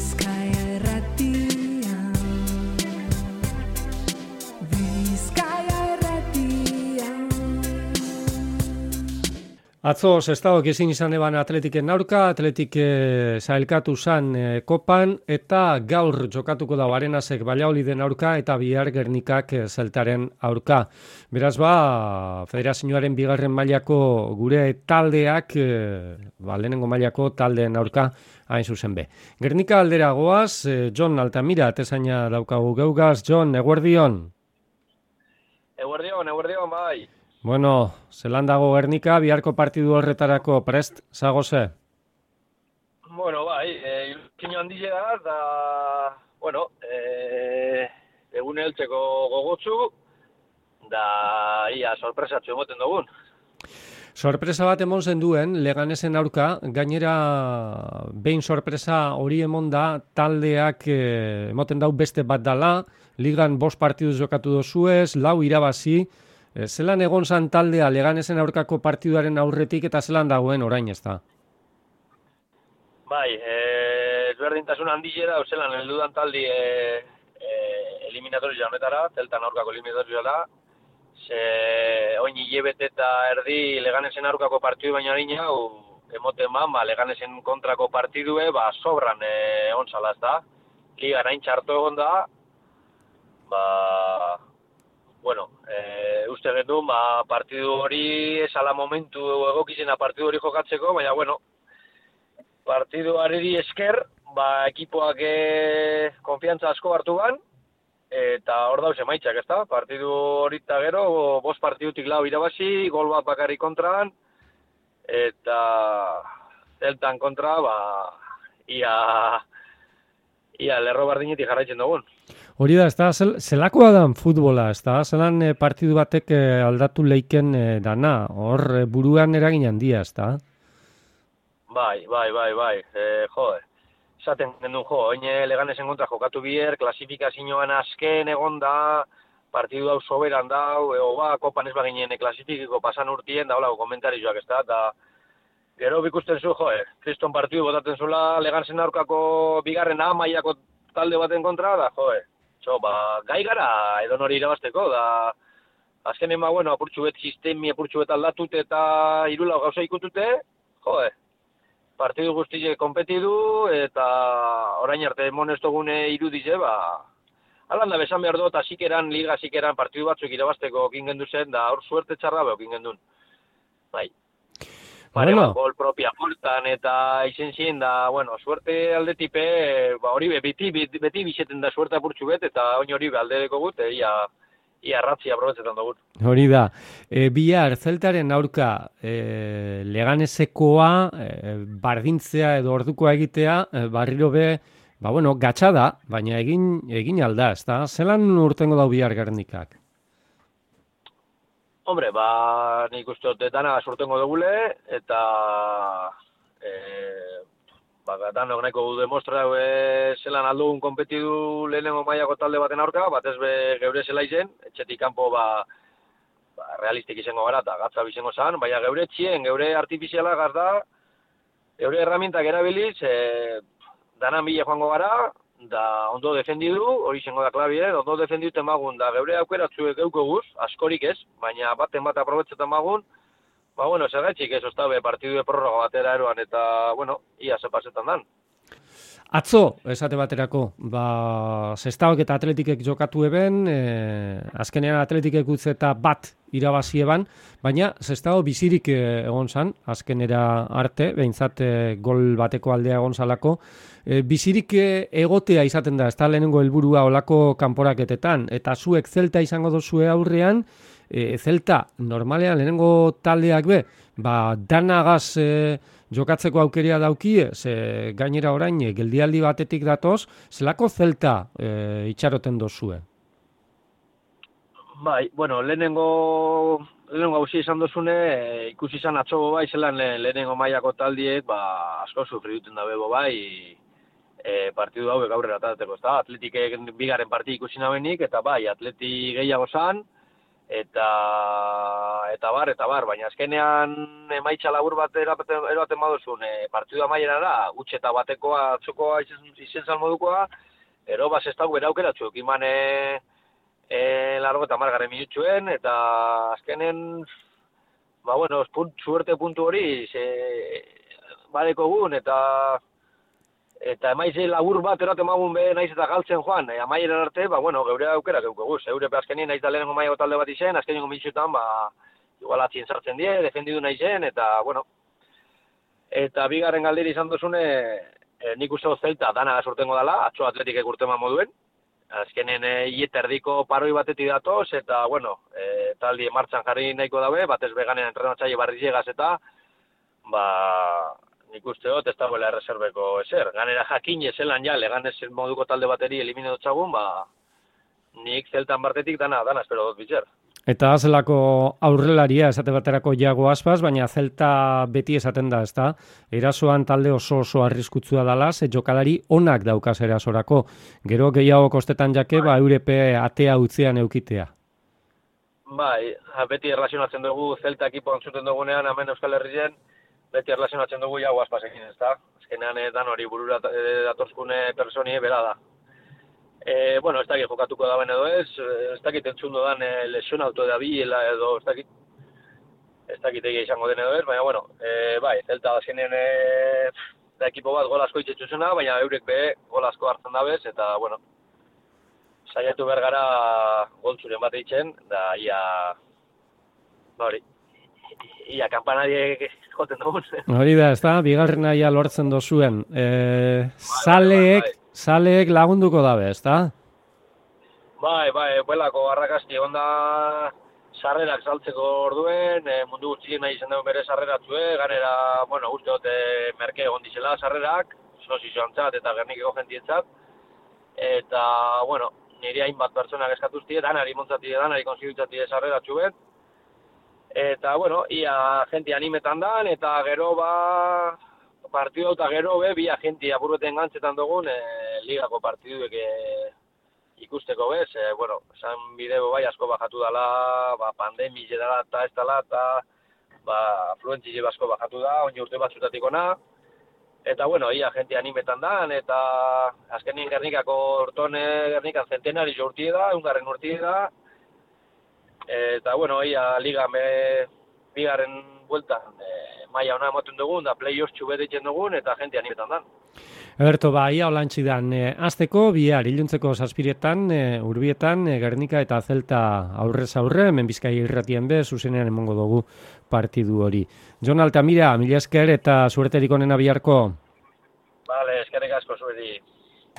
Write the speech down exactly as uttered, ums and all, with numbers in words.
Bizkaia Irratia, Bizkaia Irratia. Atzo, Sestaok ezin izan eban Atletiken aurka, Atletik e, sailkatu zan e, kopan, eta gaur jokatuko da Arenasek Valladoliden aurka, eta bihar Gernikak e, Zeltaren aurka. Beraz ba, federazioaren bigarren mailako gure taldeak, e, ba, lehenengo mailako taldeen aurka, hain zuzen be. Gernika aldera goaz, e, Jon Altamira, tezaina daukagu geugaz. Jon, eguerdion. Eguerdion, eguerdion, bai. Bueno, zelan dago Gernika, biharko partidu horretarako prest, zagoze? Bueno, bai, e, ilusionio handia da, da, bueno, e, egun heltzeko gogotsu, da, ia, sorpresatxo emoten dugun. Sorpresa bat emon zen duen, Leganesen aurka, gainera behin sorpresa hori emon da, taldeak e, emoten dau beste bat dala, ligan bost partiduz jokatu dozuez, lau irabazi. E, zelan egon zan taldea Leganesen aurkako partiduaren aurretik eta zelan dagoen orain ez da? Bai, e, ezberdintasun handia da, zelan heldudan taldi e, e, eliminatoriz honetara, Zeltan aurkako eliminatoriz da, ze oin hilebete eta erdi Leganesen aurkako partidu baina harina, emoten man, ba, Leganesen kontrako partidue, ba, sobran e, onzala ez da, liga nahin txarto egon da, ba, bueno, e, uste genuen, ba, partidu hori esala momentu egokizena partidu hori jokatzeko, baina, bueno, partidu hariri esker, ba, ekipoak e, konfiantza asko hartu ban, eta hor dauz emaitzak, ezta? Partidu hori eta gero, bost partidutik lau irabazi, gol bat bakarrik kontraan, eta Zeltan kontra, ba, ia, ia lerro bardinetik jarraitzen dugun. Hori da, ez da, zel, zelakoa da futbola, ez da, zelan e, partidu batek e, aldatu leiken e, dana, hor e, buruan eragin handia, ez da? Bai, bai, bai, bai, e, jode, esaten genuen jo, oin Leganesen kontra jokatu bier, klasifikazioan azken egon da, partidu hau soberan dau, ego ba, kopan ez baginen klasifikiko pasan urtien, da hola, komentarioak ez da, da, gero bikusten zu, jo, kriston partidu botaten zula Leganesen aurkako bigarren A mailako talde baten kontra, da, jo, So, ba, gai gara edo nori irabazteko, da azkenen ba, bueno, apurtxu bet sistemi, apurtxu bet aldatut eta hirulau gauza ikutute, jode, partidu guztiek konpetidu eta orain arte monestogune irudize, ba, alan da besan behar dut, azikeran, liga azikeran partidu batzuk irabazteko okin gendu zen, da hor suerte txarra be okin gendun. Bai. Bare, bueno. Gol propia portan eta izen zien da, bueno, suerte aldetipe, ba, hori be, beti, beti, beti biseten da suerte apurtxu bet, eta oin hori be aldereko gut, e, ia, ia ratzia aprobetzetan dugut. Hori da. E, bihar, Zeltaren aurka e, Leganesekoa, e, bardintzea edo ordukoa egitea, e, barriro be, ba, bueno, gatsa da, baina egin, egin alda, ez da? Zelan urtengo dau bihar Gernikak? Hombre, ba, nik uste dut dana surtengo dugule, eta e, ba, danok nahiko demostra e, zelan aldugun konpetidu lehenengo mailako talde baten aurka, batez be geure zela izen, etxetik kanpo ba, ba, realistik izango gara eta gatza bizango zan, baina geure txien, geure artifiziala gazda, geure herramientak erabiliz, e, danan bile joango gara, da ondo defendidu, hori izango da klabien, ondo defendidu temagun, da geure aukeratzuek geuko guz, askorik ez, baina baten bat aprobetzetan magun, ba, bueno, zergaitxik ez, ostabe, partidu de prorroga batera eroan, eta, bueno, ia zepazetan dan. Atzo, esate baterako, ba, Sestaok eta Atletikek jokatu eben, e, azkenean Atletikek utz eta bat irabazi eban, baina Sestaok bizirik egon zan, azkenera arte, behintzat e, gol bateko aldea egon zalako, e, bizirik egotea izaten da, ez da lehenengo helburua olako kanporaketetan, eta zuek Zelta izango dozue aurrean, e, Zelta normalean lehenengo taldeak be, ba, danagaz e, jokatzeko aukeria daukie, ze gainera orain geldialdi batetik datoz, zelako Zelta e, itxaroten dozue? Bai, bueno, lehenengo, lehenengo hausia izan dozune, e, ikusi izan atzo bai, zelan le, lehenengo mailako taldiek, ba, asko sufri duten dabe bai, e, partidu hauek aurrera atateko, ez da, Atletikek bigaren parti ikusi nabenik, eta bai, Atleti gehiago zan, eta eta bar, eta bar, baina azkenean emaitza labur bat erabaten, erabaten baduzun, e, partidu amaiera da, utxe eta batekoa, atzokoa izen, izen zan modukoa, ero bas ez dago bera aukeratxuk, iman e, e, largo eta margarren minutxuen, eta azkenen, ba bueno, punt, suerte puntu hori, ze, badeko gun, eta eta emaize labur bat eraten magun be naiz eta galtzen joan, e, amaiera arte, ba bueno, geure aukera geukeguz, eure azkenien naiz da lehenengo mailako talde bat izen, azkenengo minutxutan, ba, igual atzien sartzen die, defendidu nahi zen, eta, bueno, eta bigarren galderi izan duzune, e, nik uste Zelta dana surtengo dela, atzo atletikek urteman moduen, azkenen e, ieta erdiko paroi batetik datoz, eta, bueno, e, taldi martxan jarri nahiko dabe, batez beganen entrenatzaile barri llegaz, eta, ba, nik uste dut ez dagoela erreserbeko eser. Ganera jakin ezelan ja, legan ez moduko talde bateri elimine dutxagun, ba, nik Zeltan bartetik dana, dana espero dut bitzer. Eta azelako aurrelaria esate baterako Iago Aspas, baina Zelta beti esaten da, ezta? Erasoan talde oso oso arriskutsua dala, ze jokalari onak daukaz erasorako. Gero gehiago kostetan jake, ba, Eurepe atea utzean eukitea. Bai, beti erlazionatzen dugu Zelta ekipoan zuten dugunean, hemen Euskal Herrien, beti erlazionatzen dugu Iago Aspasekin, ezta? Azkenean dan hori burura datorzkune personi bera da. E, bueno, ez dakit jokatuko da ben edo ez, ez dakit entzundo dan e, lesion auto da bilela edo ez dakit, ez dakit egia izango den edo ez, baina bueno, e, bai, Zelta azkenean e, da ekipo bat gol asko itxetxuzena, baina eurek be gol asko hartzen dabez, eta bueno, saiatu behar gara goltzuren bat eitzen, da ia, ba hori, ia kanpanariek joten dugun. Hori da, ez da, bigarrena ia lortzen dozuen. E, zaleek, bai, bai. Zaleek lagunduko dabe, ez da? Bai, bai, buelako arrakasti onda sarrerak saltzeko orduen, e, mundu gutxien nahi izan dugu bere sarreratzue, ganera, bueno, uste dut e, merke egon dizela sarrerak, sozizioantzat eta gernikeko jentietzat, eta, bueno, niri hainbat pertsonak eskatuztie, danari montzatie, danari konsidutzatie sarreratxu bet, eta, bueno, ia jenti animetan dan, eta gero, ba, partidu eta gero be, bi agenti apurbeten gantzetan dugun, e, ligako partiduek e, ikusteko bez, e, bueno, esan bideo bai asko bajatu dela, ba, pandemi dela eta ez dela, eta ba, afluentzi asko bajatu da, oin urte batzutatik ona, eta bueno, ia agenti animetan dan, eta azkenin Gernikako ortone, Gernikan zentenari jo urtie da, ungarren urtie da, eta bueno, ia liga me, bigarren bueltan, e, maia ona ematen dugun, da play-offs txubet eitzen dugun, eta gente animetan dan. Eberto, ba, ia olantzi dan, e, azteko, bihar, iluntzeko zazpiretan, e, urbietan, e, Gernika eta Zelta aurrez aurre, hemen Bizkai irratien be, zuzenean emongo dugu partidu hori. Jon Altamira, mila esker eta suerterik onena biharko. Vale, eskerrik asko zueri.